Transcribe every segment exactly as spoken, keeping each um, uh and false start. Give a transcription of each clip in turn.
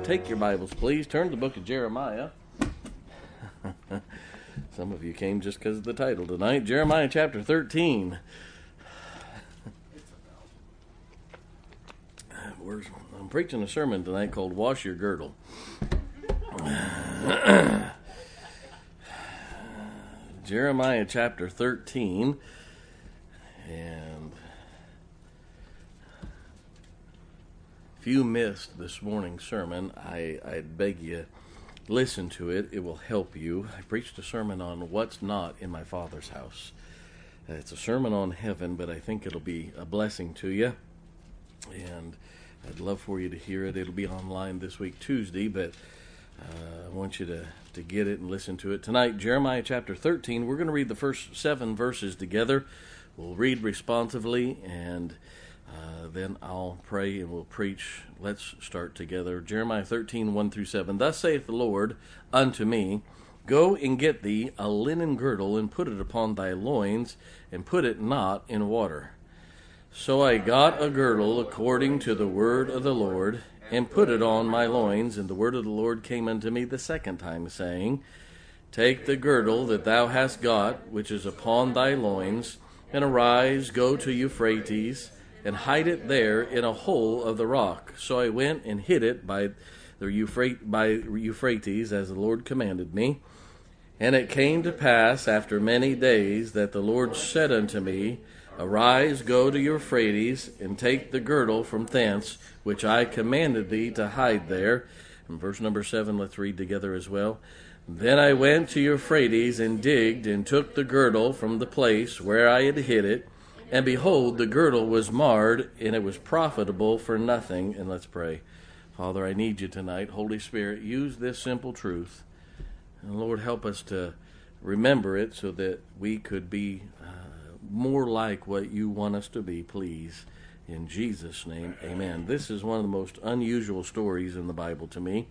take your Bibles, please. Turn to the book of Jeremiah. Some of you came just because of the title tonight. Jeremiah chapter thirteen. Where's, I'm preaching a sermon tonight called Wash Your Girdle. Jeremiah chapter thirteen. And if you missed this morning's sermon, I, I beg you, listen to it. It will help you. I preached a sermon on what's not in my Father's house. Uh, it's a sermon on heaven, but I think it'll be a blessing to you. And I'd love for you to hear it. It'll be online this week, Tuesday, but uh, I want you to, to get it and listen to it. Tonight, Jeremiah chapter thirteen, we're going to read the first seven verses together. We'll read responsively, and uh, then I'll pray and we'll preach. Let's start together. Jeremiah thirteen, one through seven. Thus saith the Lord unto me, Go and get thee a linen girdle, and put it upon thy loins, and put it not in water. So I got a girdle according to the word of the Lord, and put it on my loins. And the word of the Lord came unto me the second time, saying, Take the girdle that thou hast got, which is upon thy loins, and arise, go to Euphrates, and hide it there in a hole of the rock. So I went and hid it by the Euphrat- by Euphrates, as the Lord commanded me. And it came to pass after many days that the Lord said unto me, Arise, go to Euphrates, and take the girdle from thence, which I commanded thee to hide there. And verse number seven, let's read together as well. Then I went to Euphrates, and digged, and took the girdle from the place where I had hid it. And behold, the girdle was marred, and it was profitable for nothing. And let's pray. Father, I need you tonight. Holy Spirit, use this simple truth. And Lord, help us to remember it so that we could be uh, more like what you want us to be, please. In Jesus' name, amen. This is one of the most unusual stories in the Bible to me.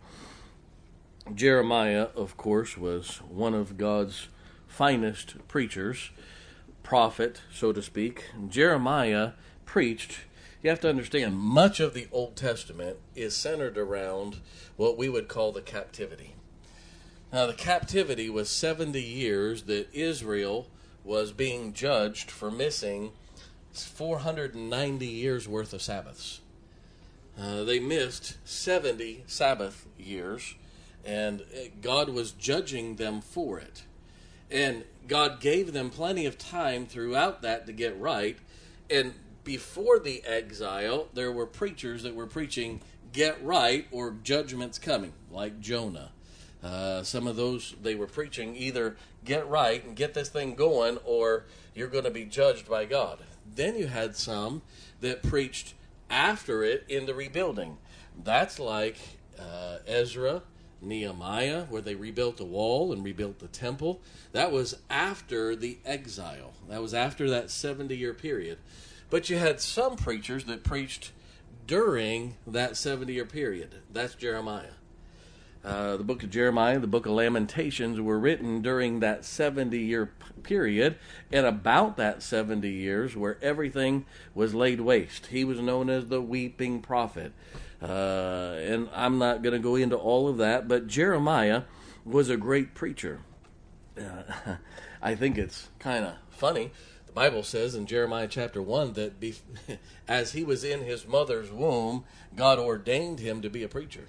Jeremiah, of course, was one of God's finest preachers, prophet, so to speak. Jeremiah preached. You have to understand, much of the Old Testament is centered around what we would call the captivity. Now, the captivity was seventy years that Israel was being judged for missing four hundred ninety years worth of Sabbaths. Uh, they missed seventy Sabbath years, and God was judging them for it. And God gave them plenty of time throughout that to get right. And before the exile, there were preachers that were preaching, get right or judgment's coming, like Jonah. Uh, some of those, they were preaching either get right and get this thing going, or you're going to be judged by God. Then you had some that preached after it in the rebuilding. That's like uh, Ezra, Nehemiah, where they rebuilt the wall and rebuilt the temple. That was after the exile. That was after that seventy-year period. But you had some preachers that preached during that seventy-year period. That's Jeremiah. Uh, the book of Jeremiah, the book of Lamentations were written during that seventy-year period, and about that seventy years where everything was laid waste. He was known as the weeping prophet. Uh, and I'm not going to go into all of that, but Jeremiah was a great preacher. Uh, I think it's kind of funny. The Bible says in Jeremiah chapter one that be, as he was in his mother's womb, God ordained him to be a preacher.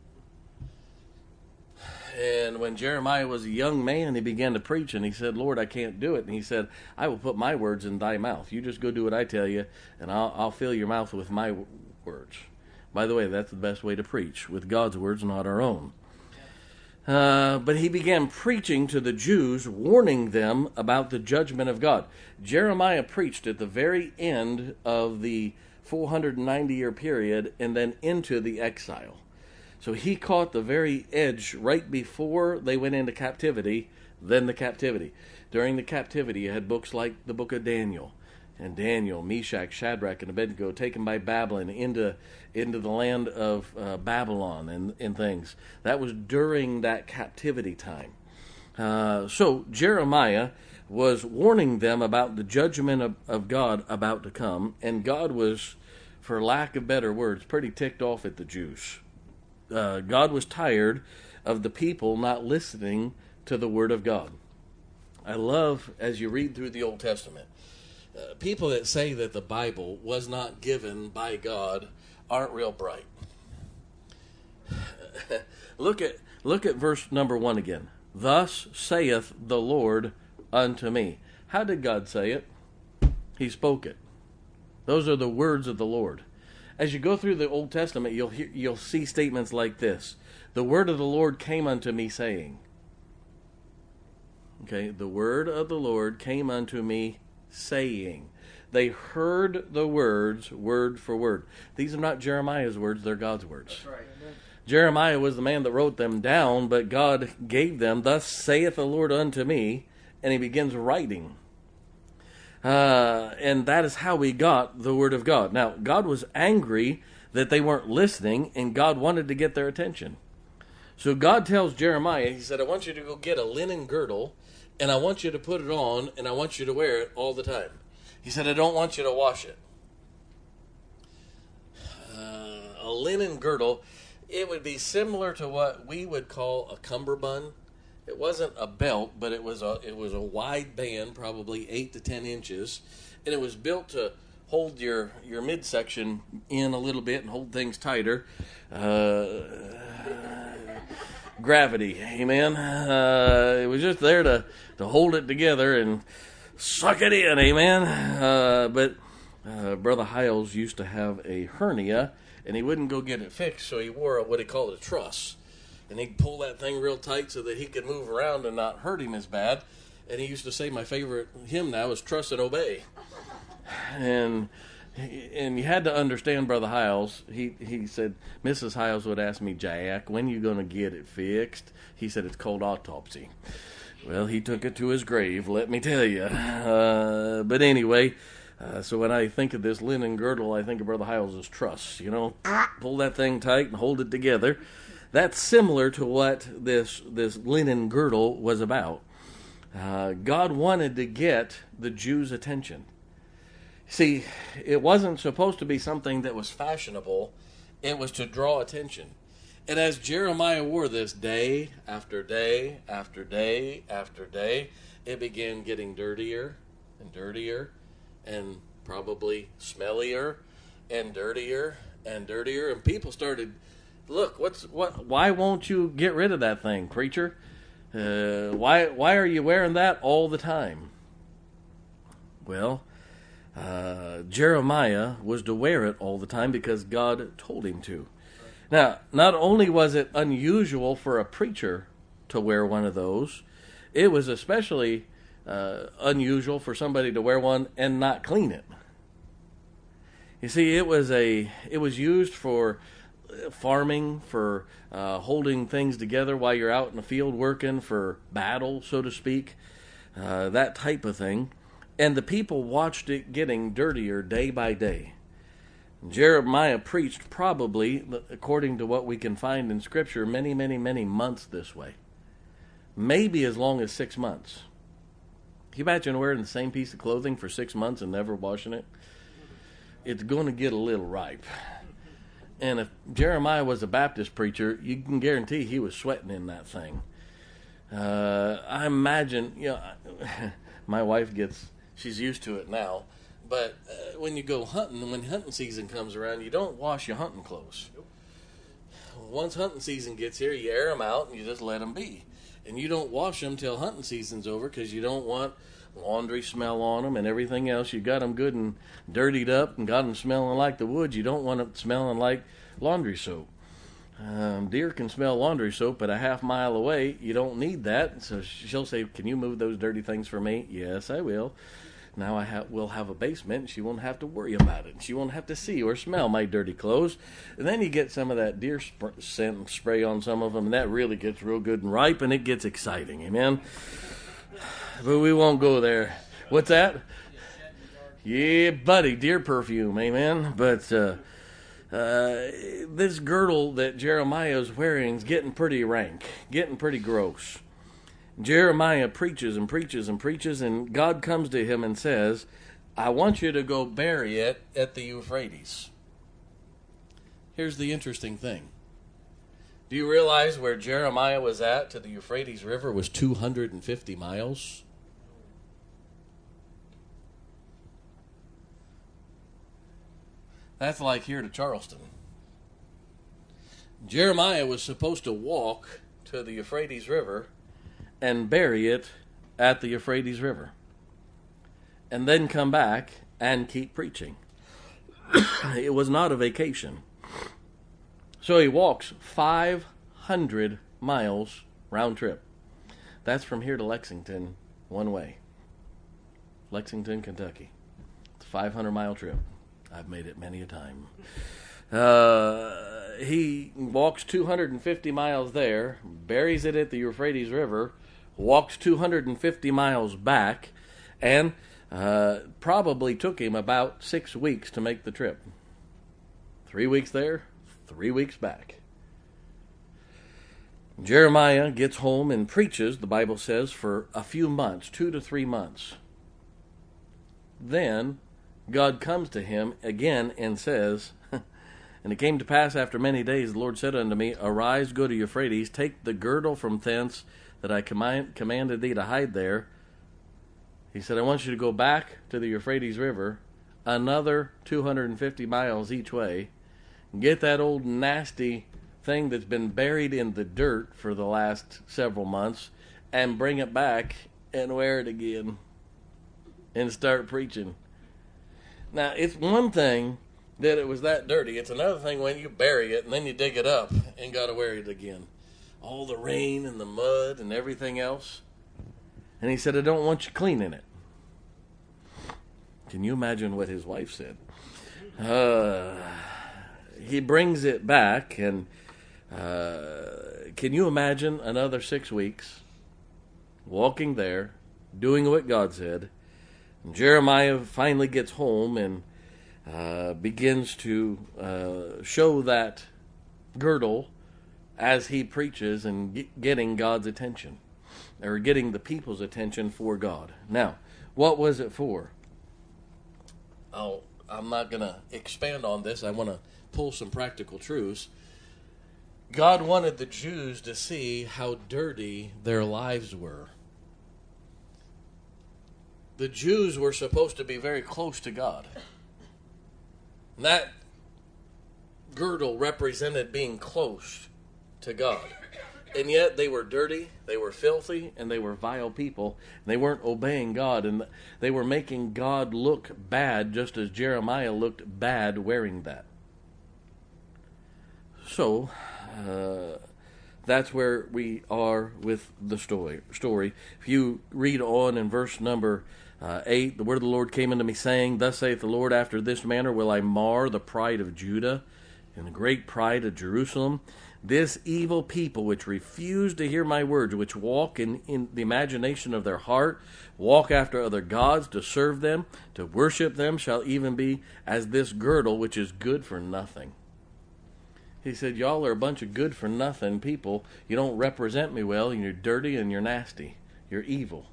And when Jeremiah was a young man, he began to preach, and he said, Lord, I can't do it. And he said, I will put my words in thy mouth. You just go do what I tell you, and I'll, I'll fill your mouth with my words. By the way, that's the best way to preach, with God's words, not our own. Uh, but he began preaching to the Jews, warning them about the judgment of God. Jeremiah preached at the very end of the four hundred ninety year period and then into the exile. So he caught the very edge right before they went into captivity, then the captivity. During the captivity, you had books like the book of Daniel. And Daniel, Meshach, Shadrach, and Abednego taken by Babylon into into the land of uh, Babylon and, and things. That was during that captivity time. Uh, so Jeremiah was warning them about the judgment of, of God about to come, and God was, for lack of better words, pretty ticked off at the Jews. uh, God was tired of the people not listening to the Word of God. I love, as you read through the Old Testament, uh, people that say that the Bible was not given by God aren't real bright. look at look at verse number one again. Thus saith the Lord unto me. How did God say it? He spoke it. Those are the words of the Lord. As you go through the Old Testament, you'll hear, you'll see statements like this. The word of the Lord came unto me, saying. Okay, the word of the Lord came unto me, saying. They heard the words, word for word. These are not Jeremiah's words, they're God's words. That's right. Amen. Jeremiah was the man that wrote them down, but God gave them, thus saith the Lord unto me, and he begins writing. Uh, and that is how we got the Word of God. Now, God was angry that they weren't listening, and God wanted to get their attention. So God tells Jeremiah, he said, I want you to go get a linen girdle, and I want you to put it on, and I want you to wear it all the time. He said, I don't want you to wash it. Uh, a linen girdle, it would be similar to what we would call a cummerbund. It wasn't a belt, but it was a it was a wide band, probably eight to ten inches, and it was built to hold your, your midsection in a little bit and hold things tighter. Uh, gravity, amen. Uh, it was just there to, to hold it together and suck it in, amen. Uh, but uh, Brother Hiles used to have a hernia, and he wouldn't go get it fixed, so he wore a, what he called a truss. And he'd pull that thing real tight so that he could move around and not hurt him as bad. And he used to say, my favorite hymn now is Trust and Obey. And and you had to understand Brother Hiles. He, he said, Missus Hiles would ask me, Jack, when you going to get it fixed? He said, it's called autopsy. Well, he took it to his grave, let me tell you. Uh, but anyway, uh, so when I think of this linen girdle, I think of Brother Hiles' truss. You know, pull that thing tight and hold it together. That's similar to what this this linen girdle was about. Uh, God wanted to get the Jews' attention. See, it wasn't supposed to be something that was fashionable. It was to draw attention. And as Jeremiah wore this day after day after day after day, it began getting dirtier and dirtier and probably smellier and dirtier and dirtier. And people started... Look, what's what? Why won't you get rid of that thing, preacher? Uh, why why are you wearing that all the time? Well, uh, Jeremiah was to wear it all the time because God told him to. Now, not only was it unusual for a preacher to wear one of those, it was especially uh, unusual for somebody to wear one and not clean it. You see, it was a it was used for farming, for uh, holding things together while you're out in the field working, for battle, so to speak, uh, that type of thing. And the people watched it getting dirtier day by day. Jeremiah preached probably, according to what we can find in Scripture, many, many, many months this way. Maybe as long as six months. Can you imagine wearing the same piece of clothing for six months and never washing it? It's going to get a little ripe. And if Jeremiah was a Baptist preacher, you can guarantee he was sweating in that thing. Uh, I imagine, you know, my wife gets, she's used to it now. But uh, when you go hunting, when hunting season comes around, you don't wash your hunting clothes. Nope. Once hunting season gets here, you air them out and you just let them be. And you don't wash them till hunting season's over because you don't want laundry smell on them and everything else. You got them good and dirtied up and got them smelling like the woods. You don't want them smelling like laundry soap. Um, deer can smell laundry soap at a half mile away. You don't need that. So she'll say, can you move those dirty things for me? Yes, I will. Now I ha- will have a basement and she won't have to worry about it. She won't have to see or smell my dirty clothes. And then you get some of that deer sp- scent and spray on some of them, and that really gets real good and ripe, and it gets exciting. Amen? But we won't go there. What's that? Yeah, buddy, deer perfume, amen. But uh, uh, this girdle that Jeremiah is wearing is getting pretty rank, getting pretty gross. Jeremiah preaches and preaches and preaches, and God comes to him and says, I want you to go bury it at the Euphrates. Here's the interesting thing. Do you realize where Jeremiah was at to the Euphrates River was two hundred fifty miles? That's like here to Charleston. Jeremiah was supposed to walk to the Euphrates River and bury it at the Euphrates River, and then come back and keep preaching. It was not a vacation. So he walks five hundred miles round trip. That's from here to Lexington, one way. Lexington, Kentucky. It's a five hundred mile trip. I've made it many a time. Uh, he walks two hundred fifty miles there, buries it at the Euphrates River, walks two hundred fifty miles back, and uh, probably took him about six weeks to make the trip. Three weeks there, three weeks back. Jeremiah gets home and preaches, the Bible says, for a few months, two to three months. Then God comes to him again and says, and it came to pass after many days, the Lord said unto me, Arise, go to Euphrates, take the girdle from thence that I command, commanded thee to hide there. He said, I want you to go back to the Euphrates River, another two hundred fifty miles each way, get that old nasty thing that's been buried in the dirt for the last several months, and bring it back and wear it again and start preaching. Now, it's one thing that it was that dirty. It's another thing when you bury it and then you dig it up and got to wear it again. All the rain and the mud and everything else. And he said, I don't want you cleaning it. Can you imagine what his wife said? Uh, he brings it back, and uh, can you imagine another six weeks walking there, doing what God said? And Jeremiah finally gets home and uh, begins to uh, show that girdle as he preaches and get, getting God's attention, or getting the people's attention for God. Now, what was it for? I'll, I'm not going to expand on this. I want to pull some practical truths. God wanted the Jews to see how dirty their lives were. The Jews were supposed to be very close to God. And that girdle represented being close to God. And yet they were dirty, they were filthy, and they were vile people. They weren't obeying God, and they were making God look bad, just as Jeremiah looked bad wearing that. So, uh, that's where we are with the story. Story. If you read on in verse number uh, eight, the word of the Lord came unto me, saying, Thus saith the Lord, after this manner will I mar the pride of Judah, and the great pride of Jerusalem. This evil people which refuse to hear my words, which walk in, in the imagination of their heart, walk after other gods to serve them, to worship them, shall even be as this girdle which is good for nothing. He said, y'all are a bunch of good for nothing people. You don't represent me well, and you're dirty and you're nasty. You're evil.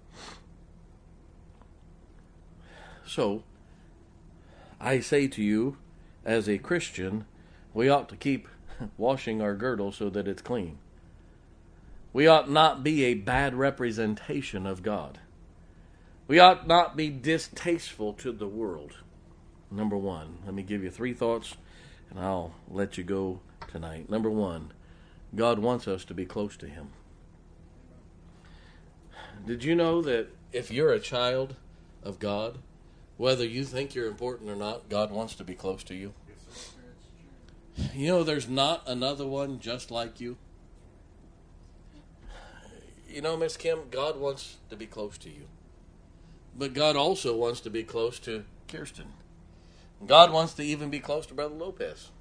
So, I say to you, as a Christian, we ought to keep washing our girdle so that it's clean. We ought not be a bad representation of God. We ought not be distasteful to the world. Number one, let me give you three thoughts, and I'll let you go tonight. Number one, God wants us to be close to Him. Did you know that if you're a child of God, whether you think you're important or not, God wants to be close to you? You know, there's not another one just like you. You know, Miss Kim, God wants to be close to you. But God also wants to be close to Kirsten. God wants to even be close to Brother Lopez.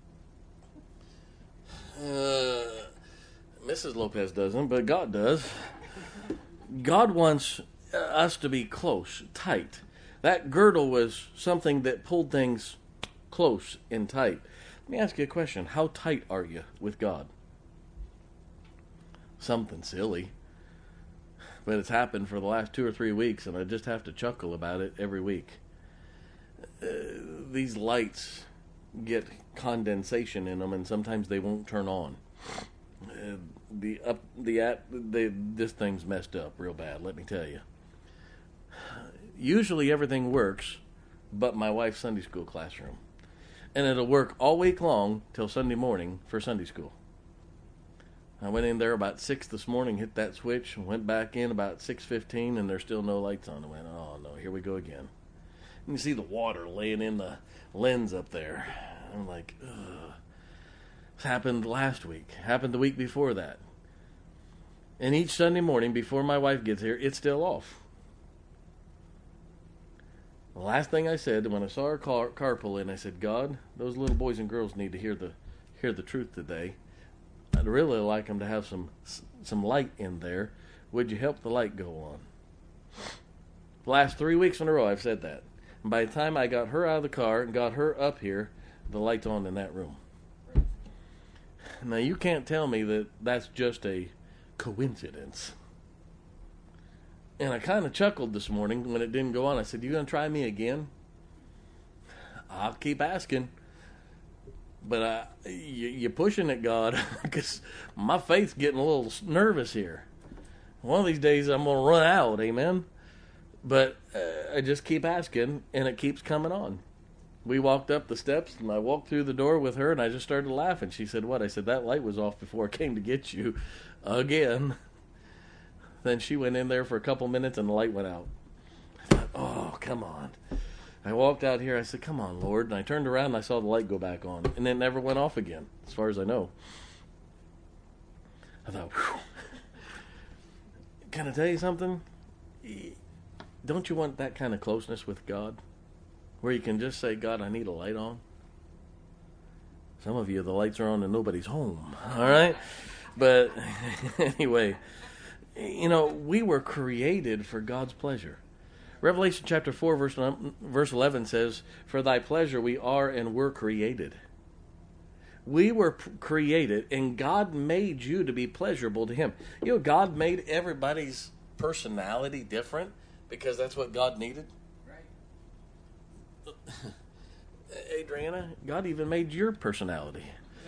Uh, Missus Lopez doesn't, but God does. God wants us to be close, tight. That girdle was something that pulled things close and tight. Let me ask you a question. How tight are you with God? Something silly. But it's happened for the last two or three weeks, and I just have to chuckle about it every week. Uh, these lights get condensation in them, and sometimes they won't turn on. Uh, the up the app they, this thing's messed up real bad, let me tell you. Usually everything works but my wife's Sunday school classroom, and it'll work all week long till Sunday morning for Sunday school. I went in there about six this morning, hit that switch, and went back in about six fifteen, and there's still no lights on. I went, oh no, here we go again. And you see the water laying in the lens up there. I'm like, ugh. This happened last week. Happened the week before that. And each Sunday morning before my wife gets here, it's still off. The last thing I said when I saw her car, car pull in, I said, God, those little boys and girls need to hear the hear the truth today. I'd really like them to have some some light in there. Would you help the light go on? The last three weeks in a row I've said that. And by the time I got her out of the car and got her up here, the light's on in that room. Now you can't tell me that that's just a coincidence. And I kind of chuckled this morning when it didn't go on. I said, you going to try me again? I'll keep asking. But uh, you, you're pushing it, God, because my faith's getting a little nervous here. One of these days I'm going to run out, amen? But uh, I just keep asking, and it keeps coming on. We walked up the steps, and I walked through the door with her, and I just started laughing. She said, what? I said, that light was off before I came to get you again. Then she went in there for a couple minutes, and the light went out. I thought, oh, come on. I walked out here. I said, come on, Lord. And I turned around, and I saw the light go back on. And it never went off again, as far as I know. I thought, whew. Can I tell you something? Don't you want that kind of closeness with God? Where you can just say, God, I need a light on? Some of you, the lights are on and nobody's home. All right? But anyway, you know, we were created for God's pleasure. Revelation chapter four, verse, verse eleven says, for thy pleasure we are and were created. We were p- created, and God made you to be pleasurable to Him. You know, God made everybody's personality different because that's what God needed. Adriana, God even made your personality.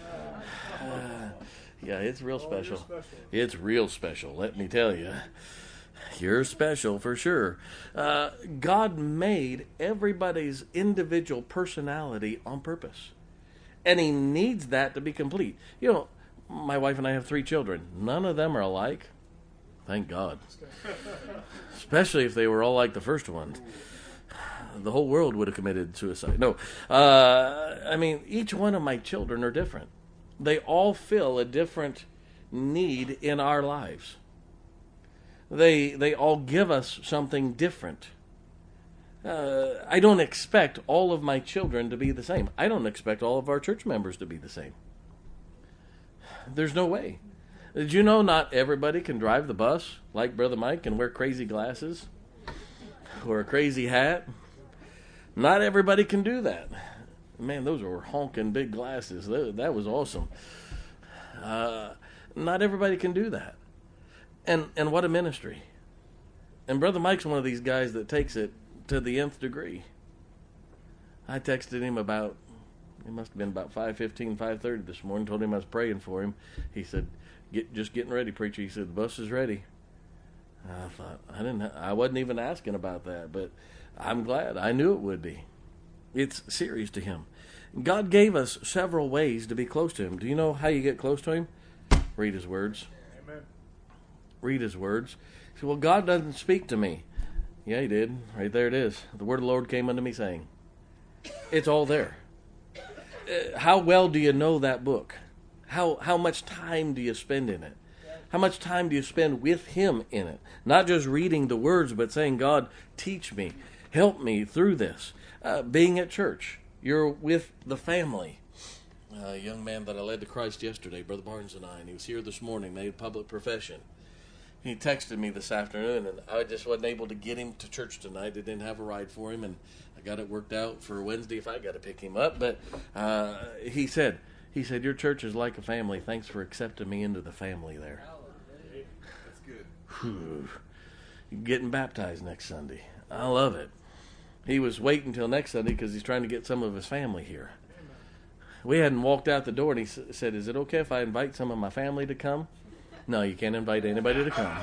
Uh, yeah, it's real special. Oh, special. It's real special, let me tell you. You're special for sure. Uh, God made everybody's individual personality on purpose. And He needs that to be complete. You know, my wife and I have three children. None of them are alike. Thank God. Especially if they were all like the first one. The whole world would have committed suicide. No, uh, I mean, each one of my children are different. They all fill a different need in our lives. They they all give us something different. Uh, I don't expect all of my children to be the same. I don't expect all of our church members to be the same. There's no way. Did you know not everybody can drive the bus like Brother Mike and wear crazy glasses or a crazy hat? Not everybody can do that. Man, those were honking big glasses. That was awesome. Uh, not everybody can do that. And and what a ministry. And Brother Mike's one of these guys that takes it to the nth degree. I texted him about, it must have been about five fifteen, five thirty this morning, told him I was praying for him. He said, "Get just getting ready, preacher." He said, "The bus is ready." I thought, I didn't, I wasn't even asking about that, but I'm glad. I knew it would be. It's serious to Him. God gave us several ways to be close to Him. Do you know how you get close to Him? Read His words. Amen. Read His words. You say, well, God doesn't speak to me. Yeah, He did. Right there it is. The word of the Lord came unto me saying. It's all there. Uh, how well do you know that book? How how much time do you spend in it? How much time do you spend with Him in it? Not just reading the words, but saying, God, teach me. Help me through this. Uh, being at church. You're with the family. Uh, a young man that I led to Christ yesterday, Brother Barnes and I, and he was here this morning, made public profession. He texted me this afternoon, and I just wasn't able to get him to church tonight. I didn't have a ride for him, and I got it worked out for Wednesday if I got to pick him up. But uh, he said, he said, your church is like a family. Thanks for accepting me into the family there. That's good. Whew. Getting baptized next Sunday. I love it. He was waiting until next Sunday because he's trying to get some of his family here. We hadn't walked out the door, and he s- said, "Is it okay if I invite some of my family to come?" No, you can't invite anybody to come.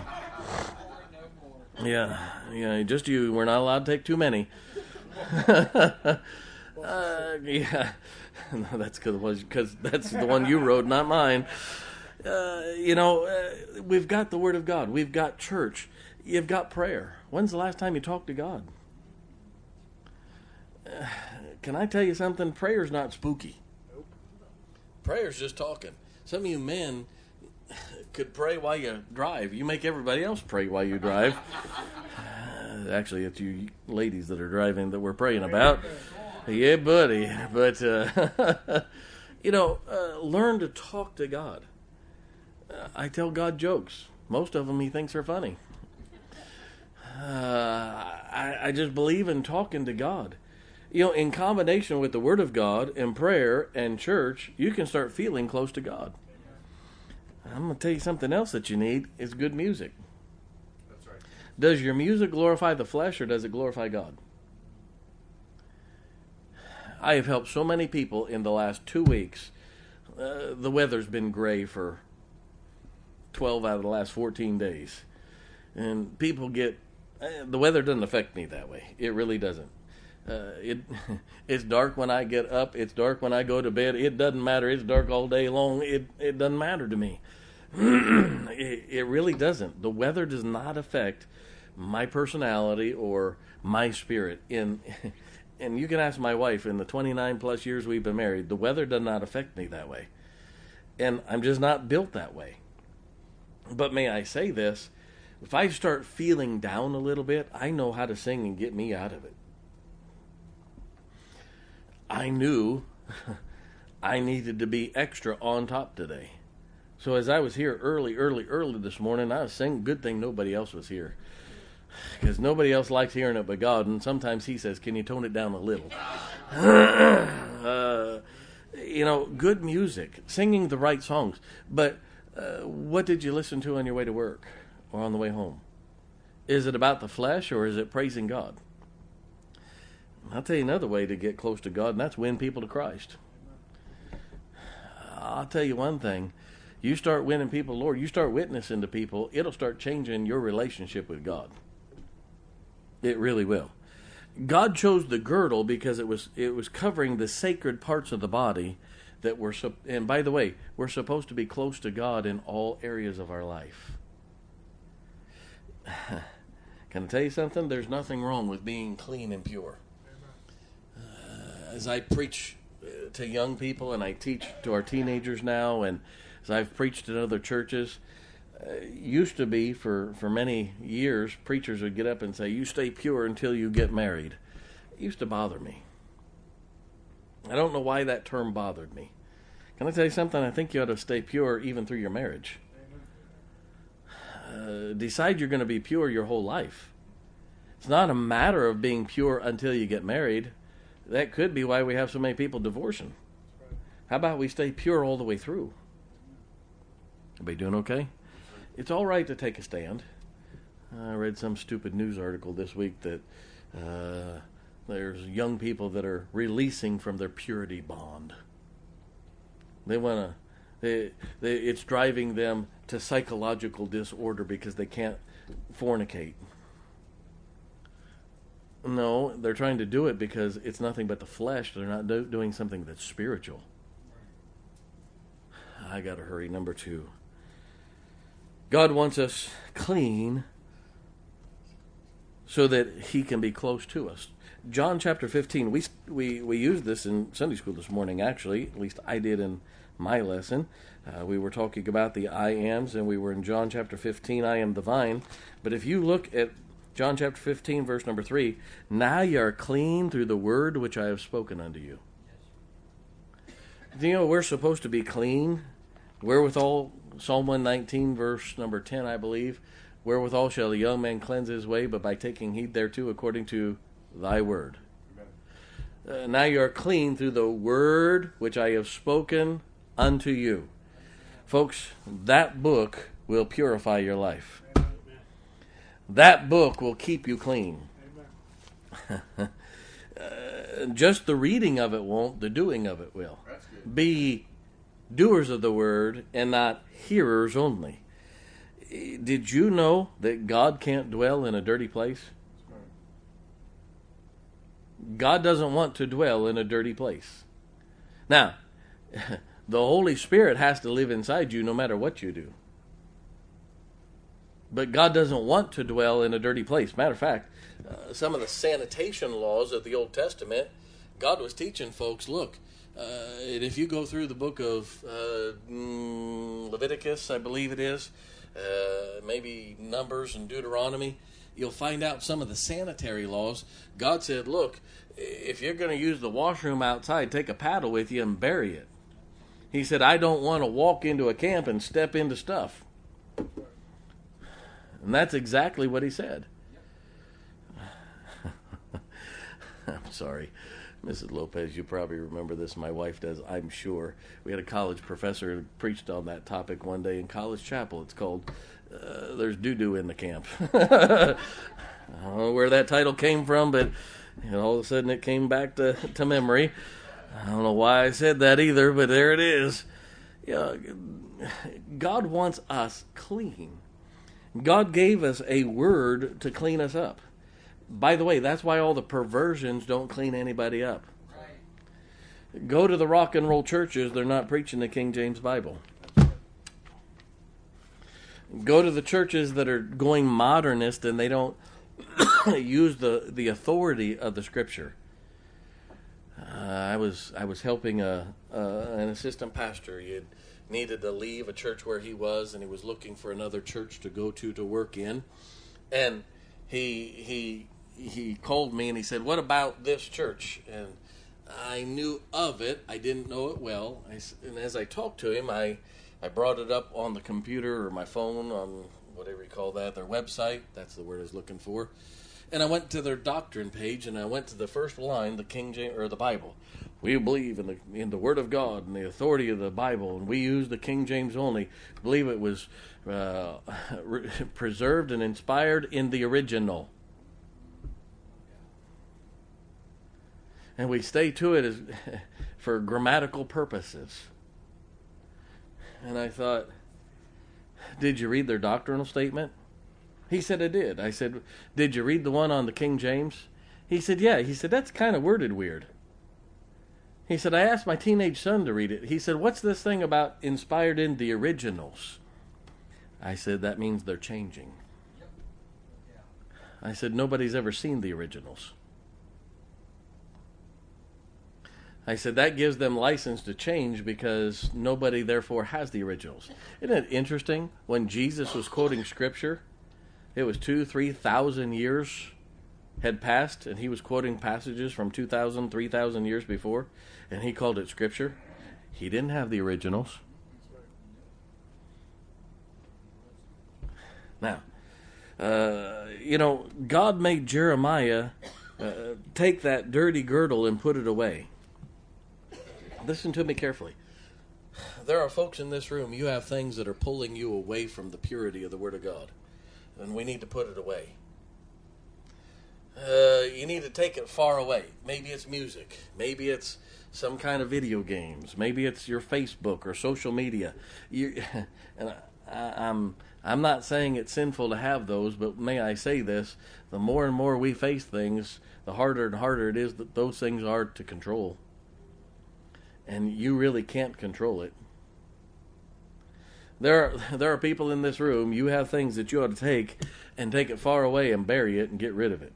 Yeah, yeah, just you. We're not allowed to take too many. uh, yeah, no, that's because that's the one you wrote, not mine. Uh, you know, uh, we've got the Word of God. We've got church. You've got prayer. When's the last time you talked to God? Uh, can I tell you something? Prayer's not spooky. Prayer's just talking. Some of you men could pray while you drive. You make everybody else pray while you drive. Uh, actually, it's you ladies that are driving that we're praying about. Yeah, buddy. But, uh, you know, uh, learn to talk to God. Uh, I tell God jokes. Most of them he thinks are funny. Uh, I, I just believe in talking to God. You know, in combination with the Word of God and prayer and church, you can start feeling close to God. I'm going to tell you something else that you need is good music. That's right. Does your music glorify the flesh or does it glorify God? I have helped so many people in the last two weeks. Uh, the weather's been gray for twelve out of the last fourteen days. And people get... Uh, the weather doesn't affect me that way. It really doesn't. Uh, it It's dark when I get up. It's dark when I go to bed. It doesn't matter. It's dark all day long. It, it doesn't matter to me. it, it really doesn't. The weather does not affect my personality or my spirit. In, and you can ask my wife, in the twenty-nine plus years we've been married, the weather does not affect me that way. And I'm just not built that way. But may I say this, if I start feeling down a little bit, I know how to sing and get me out of it. I knew I needed to be extra on top today. So as I was here early, early, early this morning, I was singing. Good thing nobody else was here. Because nobody else likes hearing it but God. And sometimes he says, can you tone it down a little? uh, you know, good music, singing the right songs. But uh, what did you listen to on your way to work or on the way home? Is it about the flesh or is it praising God? I'll tell you another way to get close to God, and that's win people to Christ. I'll tell you one thing. You start winning people, Lord, you start witnessing to people, it'll start changing your relationship with God. It really will. God chose the girdle because it was it was covering the sacred parts of the body that were, and by the way, we're supposed to be close to God in all areas of our life. Can I tell you something? There's nothing wrong with being clean and pure. Uh, as I preach to young people and I teach to our teenagers now, and as I've preached in other churches, uh, used to be for, for many years, preachers would get up and say, you stay pure until you get married. It used to bother me. I don't know why that term bothered me. Can I tell you something? I think you ought to stay pure even through your marriage. Uh, decide you're going to be pure your whole life. It's not a matter of being pure until you get married. That could be why we have so many people divorcing. How about we stay pure all the way through? Everybody doing okay? It's all right to take a stand. I read some stupid news article this week that uh, there's young people that are releasing from their purity bond. They want to. They, they, it's driving them to psychological disorder because they can't fornicate. No, they're trying to do it because it's nothing but the flesh. They're not do, doing something that's spiritual. I got to hurry. Number two. God wants us clean so that he can be close to us. John chapter fifteen. We we we used this in Sunday school this morning, actually. At least I did in my lesson. Uh, we were talking about the I ams, and we were in John chapter fifteen, I am the vine. But if you look at John chapter fifteen, verse number three, now ye are clean through the word which I have spoken unto you. Do you know we're supposed to be clean? Wherewithal, Psalm one nineteen, verse number ten, I believe, wherewithal shall a young man cleanse his way, but by taking heed thereto according to thy word. Uh, now you are clean through the word which I have spoken unto you. Folks, that book will purify your life. Amen. That book will keep you clean. uh, just the reading of it won't, the doing of it will. That's good. Be doers of the word and not hearers only. Did you know that God can't dwell in a dirty place? God doesn't want to dwell in a dirty place. Now, the Holy Spirit has to live inside you no matter what you do. But God doesn't want to dwell in a dirty place. Matter of fact, uh, some of the sanitation laws of the Old Testament, God was teaching folks, look, uh, and if you go through the book of uh, Leviticus, I believe it is, uh, maybe Numbers and Deuteronomy, you'll find out some of the sanitary laws. God said, look, if you're going to use the washroom outside, take a paddle with you and bury it. He said, I don't want to walk into a camp and step into stuff. And that's exactly what he said. I'm sorry, Missus Lopez, you probably remember this. My wife does, I'm sure. We had a college professor who preached on that topic one day in College Chapel. It's called, uh, There's Doo-Doo in the Camp. I don't know where that title came from, but you know, all of a sudden it came back to, to memory. I don't know why I said that either, but there it is. Yeah, God wants us clean. God gave us a word to clean us up. By the way, that's why all the perversions don't clean anybody up. Right. Go to the rock and roll churches, they're not preaching the King James Bible. Go to the churches that are going modernist and they don't use the, the authority of the Scripture. Uh, I was I was helping a, uh, an assistant pastor. He had needed to leave a church where he was, and he was looking for another church to go to to work in. And he he he called me and he said, "What about this church?" And I knew of it. I didn't know it well. I, and as I talked to him, I I brought it up on the computer or my phone, on whatever you call that, their website. That's the word I was looking for. And I went to their doctrine page, and I went to the first line, the King James or the Bible. We believe in the in the Word of God and the authority of the Bible, and we use the King James only. I believe it was uh, re- preserved and inspired in the original. And we stay to it as, for grammatical purposes. And I thought, did you read their doctrinal statement? He said, I did. I said, did you read the one on the King James? He said, yeah. He said, that's kind of worded weird. He said, I asked my teenage son to read it. He said, what's this thing about inspired in the originals? I said, that means they're changing. I said, nobody's ever seen the originals. I said, that gives them license to change because nobody therefore has the originals. Isn't it interesting? When Jesus was quoting Scripture, it was two, three thousand years had passed, and he was quoting passages from two thousand, three thousand years before, and he called it Scripture. He didn't have the originals. Now, uh, you know, God made Jeremiah uh, take that dirty girdle and put it away. Listen to me carefully. There are folks in this room, you have things that are pulling you away from the purity of the Word of God. And we need to put it away. Uh, you need to take it far away. Maybe it's music. Maybe it's some kind of video games. Maybe it's your Facebook or social media. You, and I, I'm I'm not saying it's sinful to have those, but may I say this, the more and more we face things, the harder and harder it is that those things are to control. And you really can't control it. There are, there are people in this room, you have things that you ought to take and take it far away and bury it and get rid of it.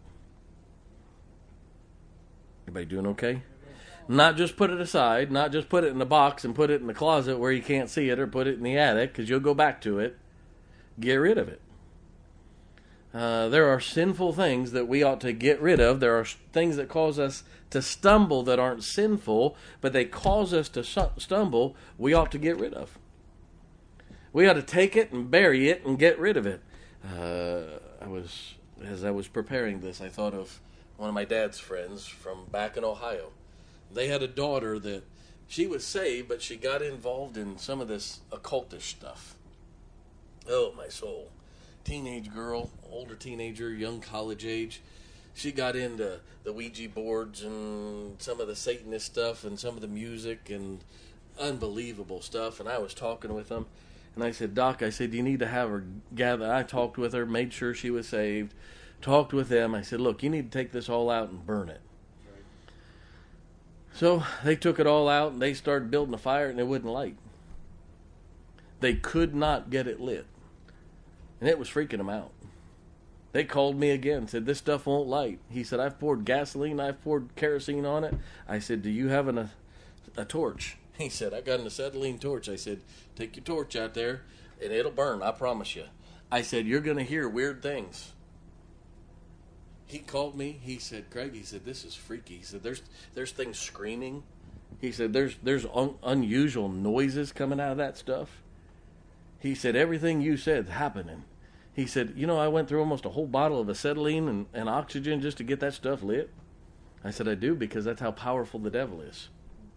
Everybody doing okay? Not just put it aside, not just put it in a box and put it in the closet where you can't see it, or put it in the attic because you'll go back to it. Get rid of it. Uh, there are sinful things that we ought to get rid of. There are things that cause us to stumble that aren't sinful, but they cause us to stumble, we ought to get rid of. We ought to take it and bury it and get rid of it. Uh, I was, as I was preparing this, I thought of one of my dad's friends from back in Ohio. They had a daughter that she was saved, but she got involved in some of this occultish stuff. Oh, my soul. Teenage girl, older teenager, young college age. She got into the Ouija boards and some of the Satanist stuff and some of the music and unbelievable stuff. And I was talking with them, and I said, Doc, I said, you need to have her gather. I talked with her, made sure she was saved, talked with them. I said, look, you need to take this all out and burn it. Right. So they took it all out, and they started building a fire, and it wouldn't light. They could not get it lit, and it was freaking them out. They called me again and said, this stuff won't light. He said, I've poured gasoline, I've poured kerosene on it. I said, do you have an, a, a torch? He said, I got an acetylene torch. I said, take your torch out there, and it'll burn, I promise you. I said, you're going to hear weird things. He called me. He said, Craig, he said, this is freaky. He said, there's there's things screaming. He said, there's, there's un- unusual noises coming out of that stuff. He said, everything you said is happening. He said, you know, I went through almost a whole bottle of acetylene and, and oxygen just to get that stuff lit. I said, I do, because that's how powerful the devil is.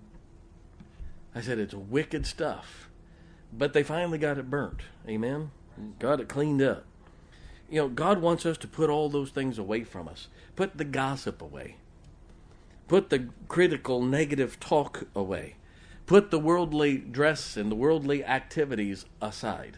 I said, it's wicked stuff. But they finally got it burnt. Amen? Got it cleaned up. You know, God wants us to put all those things away from us. Put the gossip away. Put the critical, negative talk away. Put the worldly dress and the worldly activities aside.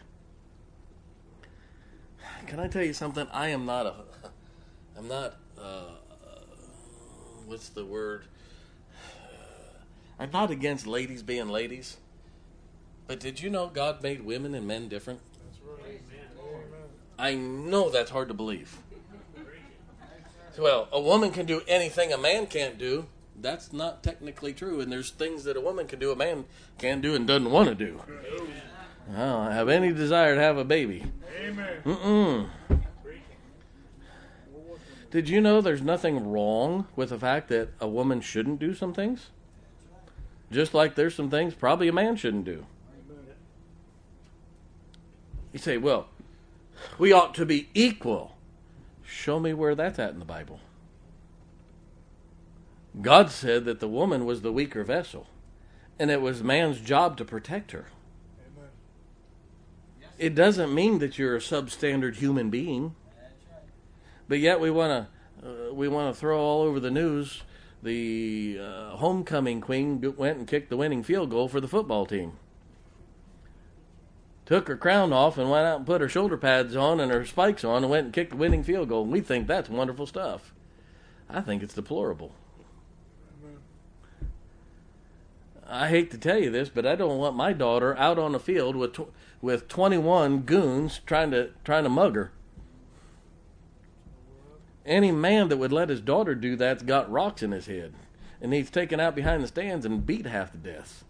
Can I tell you something? I am not a, I'm not, uh, what's the word? I'm not against ladies being ladies. But did you know God made women and men different? That's right. I know that's hard to believe. Well, a woman can do anything a man can't do. That's not technically true. And there's things that a woman can do a man can't do and doesn't want to do. I don't have any desire to have a baby. Amen. Mm-mm. Did you know there's nothing wrong with the fact that a woman shouldn't do some things? Just like there's some things probably a man shouldn't do. You say, well, we ought to be equal. Show me where that's at in the Bible. God said that the woman was the weaker vessel, and it was man's job to protect her. Amen. It doesn't mean that you're a substandard human being. That's right. But yet we want to uh, we want to throw all over the news the uh, homecoming queen went and kicked the winning field goal for the football team. Took her crown off and went out and put her shoulder pads on and her spikes on and went and kicked the winning field goal. And we think that's wonderful stuff. I think it's deplorable. I hate to tell you this, but I don't want my daughter out on the field with tw- with twenty-one goons trying to trying to mug her. Any man that would let his daughter do that's got rocks in his head, and he's taken out behind the stands and beat half to death.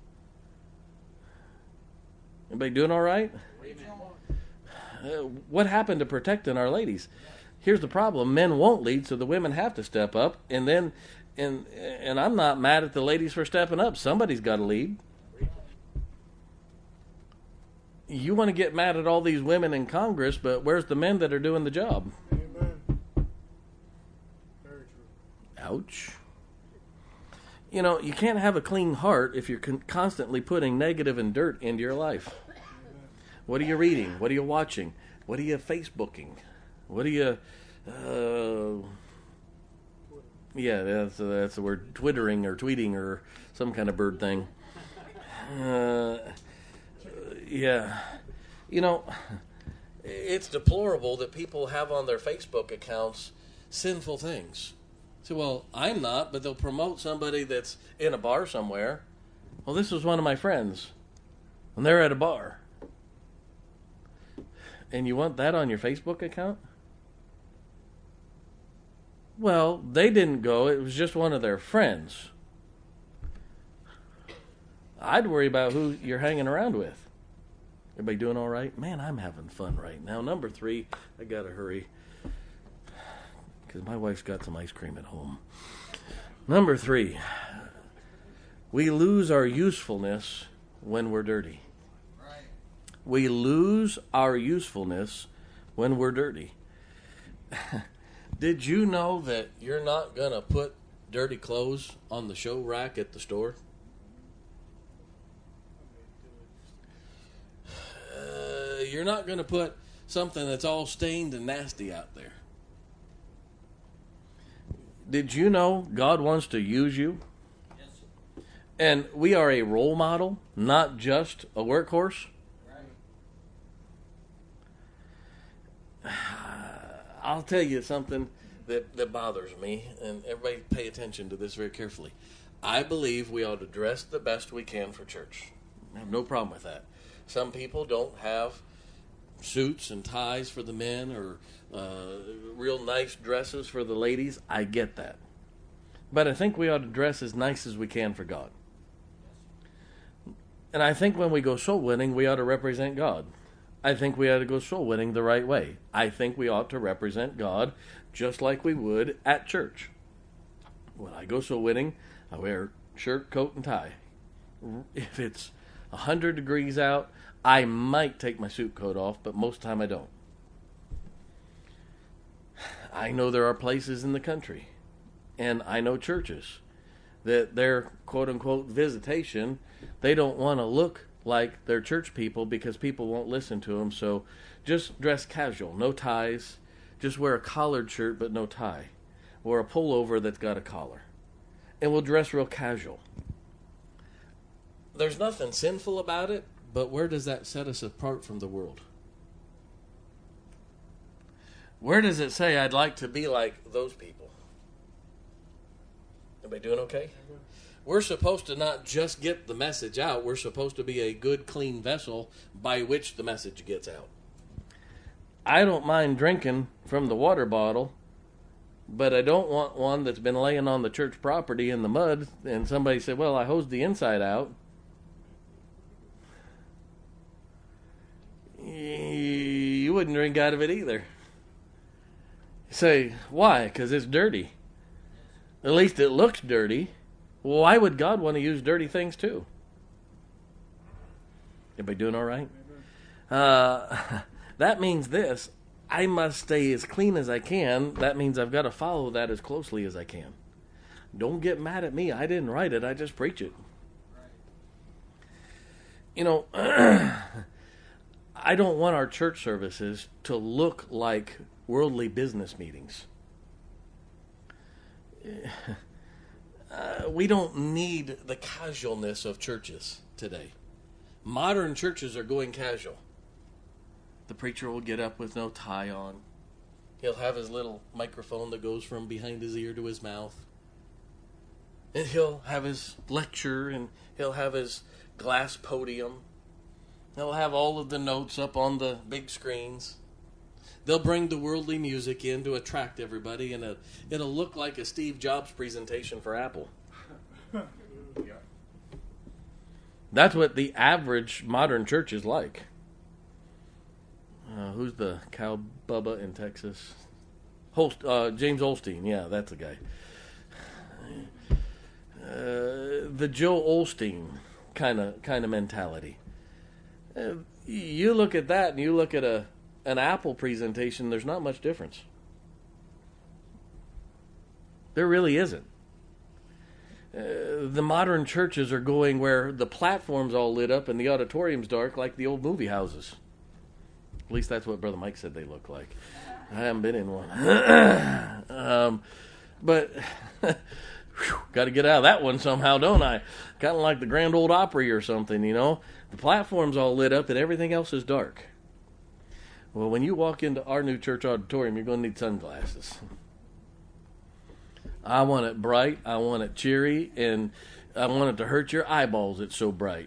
Everybody doing all right? Uh, what happened to protecting our ladies? Here's the problem: men won't lead, so the women have to step up, and then. And and I'm not mad at the ladies for stepping up. Somebody's got to lead. You want to get mad at all these women in Congress, but where's the men that are doing the job? Amen. Very true. Ouch. You know, you can't have a clean heart if you're con- constantly putting negative and dirt into your life. Amen. What are you reading? What are you watching? What are you Facebooking? What are you... Uh, Yeah, that's uh, that's the word, twittering or tweeting or some kind of bird thing. Uh, yeah. You know, it's deplorable that people have on their Facebook accounts sinful things. So, well, I'm not, but they'll promote somebody that's in a bar somewhere. Well, this was one of my friends, and they're at a bar. And you want that on your Facebook account? Well, they didn't go. It was just one of their friends. I'd worry about who you're hanging around with. Everybody doing all right? Man, I'm having fun right now. Number three, I got to hurry because my wife's got some ice cream at home. Number three, we lose our usefulness when we're dirty. We lose our usefulness when we're dirty. Did you know that you're not going to put dirty clothes on the show rack at the store? Uh, you're not going to put something that's all stained and nasty out there. Did you know God wants to use you? Yes. And we are a role model, not just a workhorse. Right. I'll tell you something that, that bothers me, and everybody pay attention to this very carefully. I believe we ought to dress the best we can for church. I have no problem with that. Some people don't have suits and ties for the men or uh, real nice dresses for the ladies. I get that. But I think we ought to dress as nice as we can for God. And I think when we go soul winning, we ought to represent God. I think we ought to go soul winning the right way. I think we ought to represent God just like we would at church. When I go soul winning, I wear shirt, coat, and tie. If it's one hundred degrees out, I might take my suit coat off, but most of the time I don't. I know there are places in the country, and I know churches, that their quote-unquote visitation, they don't want to look like they're church people because people won't listen to them. So just dress casual, no ties. Just wear a collared shirt but no tie. Or a pullover that's got a collar. And we'll dress real casual. There's nothing sinful about it, but where does that set us apart from the world? Where does it say I'd like to be like those people? Everybody doing okay? We're supposed to not just get the message out. We're supposed to be a good, clean vessel by which the message gets out. I don't mind drinking from the water bottle, but I don't want one that's been laying on the church property in the mud, and somebody said, well, I hosed the inside out. You wouldn't drink out of it either. You say, why? Because it's dirty. At least it looks dirty. Well, why would God want to use dirty things too? Everybody doing all right? Uh, that means this. I must stay as clean as I can. That means I've got to follow that as closely as I can. Don't get mad at me. I didn't write it. I just preach it. You know, I don't want our church services to look like worldly business meetings. Uh, we don't need the casualness of churches today. Modern churches are going casual. The preacher will get up with no tie on. He'll have his little microphone that goes from behind his ear to his mouth. And he'll have his lecture, and he'll have his glass podium. He'll have all of the notes up on the big screens. They'll bring the worldly music in to attract everybody, and a, it'll look like a Steve Jobs presentation for Apple. That's what the average modern church is like. Uh, who's the cow bubba in Texas? Holst, uh, James Osteen. Yeah, that's the guy. Uh, the Joe Osteen kind of kind of mentality. Uh, you look at that, and you look at a an Apple presentation, there's not much difference. There really isn't. Uh, the modern churches are going where the platform's all lit up and the auditorium's dark like the old movie houses. At least that's what Brother Mike said they look like. I haven't been in one. um, but got to get out of that one somehow, don't I? Kind of like the Grand Ole Opry or something, you know. The platform's all lit up and everything else is dark. Well, when you walk into our new church auditorium, you're going to need sunglasses. I want it bright, I want it cheery, and I want it to hurt your eyeballs, it's so bright.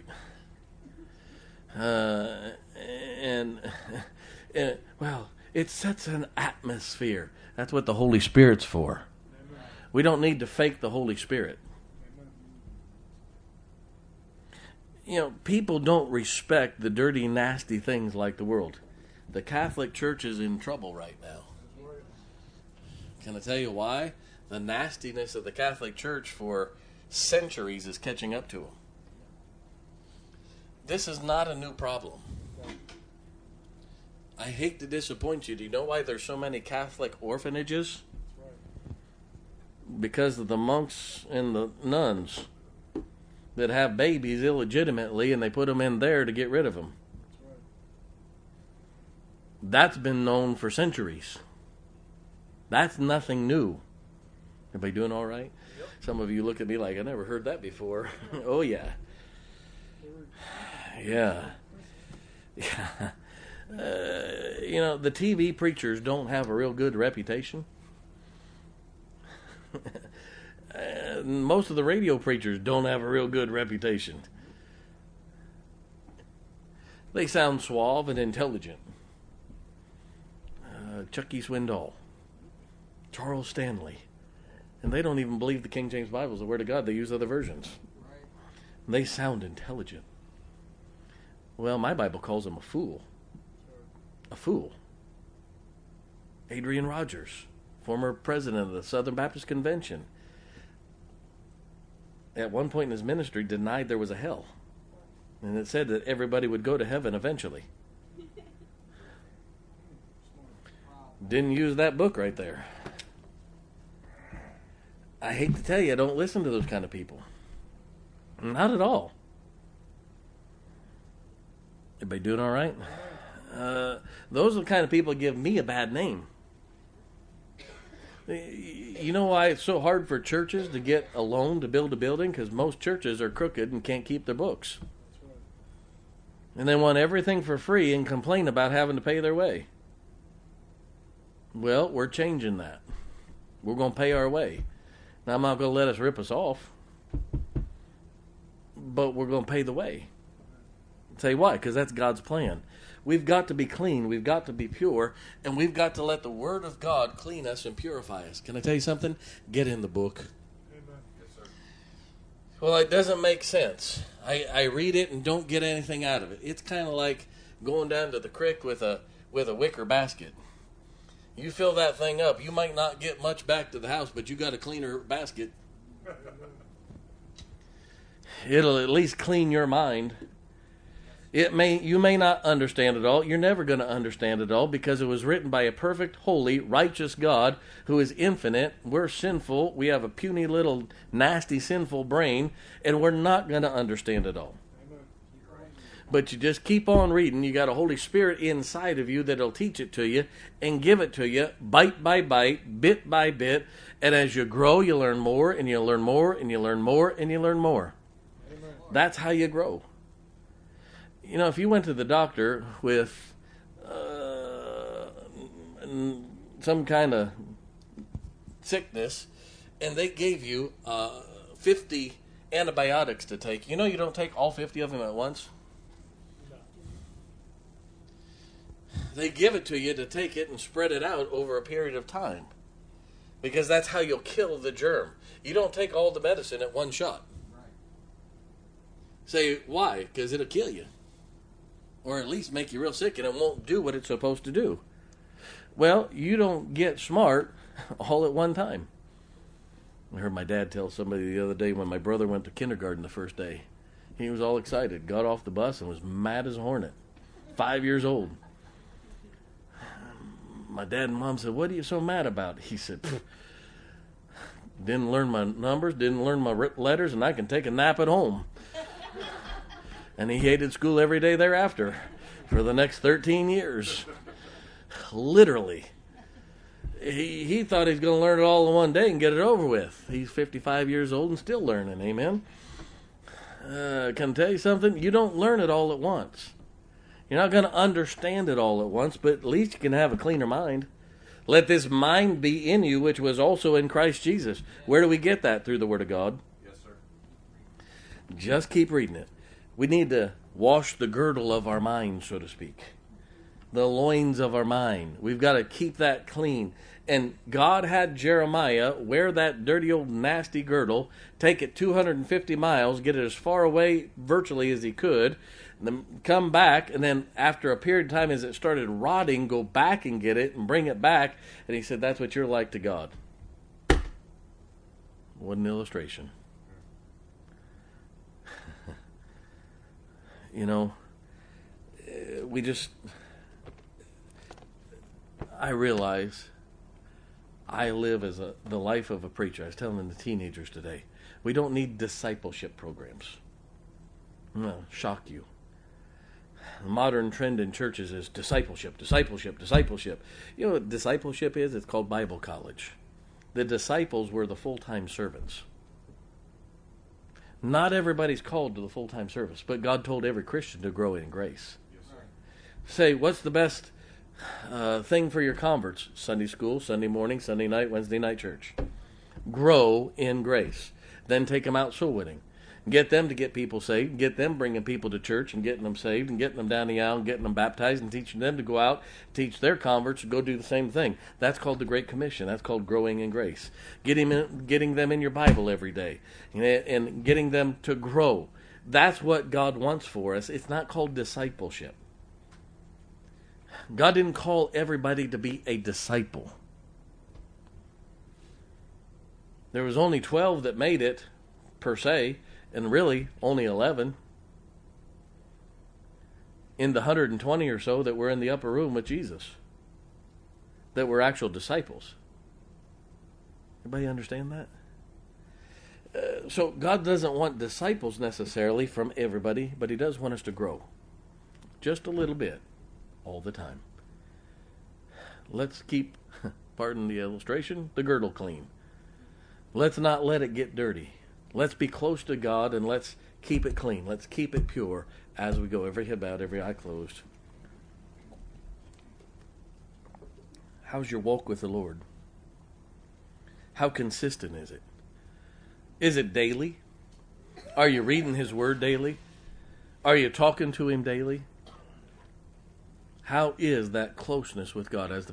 Uh, and, and, well, it sets an atmosphere. That's what the Holy Spirit's for. Amen. We don't need to fake the Holy Spirit. Amen. You know, people don't respect the dirty, nasty things like the world. The Catholic Church is in trouble right now. Can I tell you why? The nastiness of the Catholic Church for centuries is catching up to them. This is not a new problem. I hate to disappoint you. Do you know why there's so many Catholic orphanages? Because of the monks and the nuns that have babies illegitimately, and they put them in there to get rid of them. That's been known for centuries. That's nothing new. Everybody doing all right? Yep. Some of you look at me like, I never heard that before. Oh, yeah. Yeah. Yeah. Uh, you know, the T V preachers don't have a real good reputation. uh, most of the radio preachers don't have a real good reputation. They sound suave and intelligent. Uh, Chucky Swindoll, Charles Stanley. And they don't even believe the King James Bible is the Word of God. They use other versions. Right. They sound intelligent. Well, my Bible calls him a fool. A fool. Adrian Rogers, former president of the Southern Baptist Convention, at one point in his ministry denied there was a hell. And it said that everybody would go to heaven eventually. Didn't use that book right there. I hate to tell you, I don't listen to those kind of people. Not at all. Everybody doing all right? Uh, those are the kind of people that give me a bad name. You know why it's so hard for churches to get a loan to build a building? Because most churches are crooked and can't keep their books. And they want everything for free and complain about having to pay their way. Well, we're changing that. We're going to pay our way. Now, I'm not going to let us rip us off, but we're going to pay the way. Say why? Because that's God's plan. We've got to be clean. We've got to be pure. And we've got to let the Word of God clean us and purify us. Can I tell you something? Get in the book. Amen. Yes, sir. Well, it doesn't make sense. I, I read it and don't get anything out of it. It's kind of like going down to the creek with a with a wicker basket. You fill that thing up, you might not get much back to the house, but you got a cleaner basket. It'll at least clean your mind. It may you may not understand it all. You're never going to understand it all because it was written by a perfect, holy, righteous God who is infinite. We're sinful. We have a puny little nasty sinful brain, and we're not going to understand it all. But you just keep on reading. You got a Holy Spirit inside of you that'll teach it to you and give it to you bite by bite, bit by bit. And as you grow, you learn more and you learn more and you learn more and you learn more. Amen. That's how you grow. You know, if you went to the doctor with uh, some kind of sickness and they gave you uh, fifty antibiotics to take, you know you don't take all fifty of them at once? They give it to you to take it and spread it out over a period of time. Because that's how you'll kill the germ. You don't take all the medicine at one shot. Right. Say, why? Because it'll kill you. Or at least make you real sick and it won't do what it's supposed to do. Well, you don't get smart all at one time. I heard my dad tell somebody the other day when my brother went to kindergarten the first day. He was all excited, got off the bus and was mad as a hornet. Five years old. My dad and mom said, "What are you so mad about?" He said, "Didn't learn my numbers, didn't learn my letters, and I can take a nap at home." And he hated school every day thereafter for the next thirteen years. Literally. He he thought he was going to learn it all in one day and get it over with. He's fifty-five years old and still learning, amen? Uh, can I tell you something? You don't learn it all at once. You're not going to understand it all at once, but at least you can have a cleaner mind. Let this mind be in you, which was also in Christ Jesus. Where do we get that? Through the Word of God. Yes, sir. Just keep reading it. We need to wash the girdle of our mind, so to speak. The loins of our mind. We've got to keep that clean. And God had Jeremiah wear that dirty old nasty girdle, take it two hundred fifty miles, get it as far away virtually as he could, and then come back, and then after a period of time as it started rotting, go back and get it and bring it back. And he said, that's what you're like to God. What an illustration. You know, we just, I realize I live as a, the life of a preacher. I was telling the teenagers today, we don't need discipleship programs. I'm going to shock you. The modern trend in churches is discipleship, discipleship, discipleship. You know what discipleship is? It's called Bible college. The disciples were the full-time servants. Not everybody's called to the full-time service, but God told every Christian to grow in grace. Yes, sir. Say, what's the best uh, thing for your converts? Sunday school, Sunday morning, Sunday night, Wednesday night church. Grow in grace. Then take them out soul winning. Get them to get people saved. Get them bringing people to church and getting them saved and getting them down the aisle and getting them baptized and teaching them to go out, teach their converts to go do the same thing. That's called the Great Commission. That's called growing in grace. Getting, in, getting them in your Bible every day and, and getting them to grow. That's what God wants for us. It's not called discipleship. God didn't call everybody to be a disciple. There was only twelve that made it, per se, and really only eleven in the one hundred twenty or so that were in the upper room with Jesus, that were actual disciples. Everybody understand that? Uh, so God doesn't want disciples necessarily from everybody, but He does want us to grow. Just a little bit, all the time. Let's keep, pardon the illustration, the girdle clean. Let's not let it get dirty. Let's be close to God and let's keep it clean. Let's keep it pure as we go. Every head bowed, every eye closed. How's your walk with the Lord? How consistent is it? Is it daily? Are you reading His Word daily? Are you talking to Him daily? How is that closeness with God? As the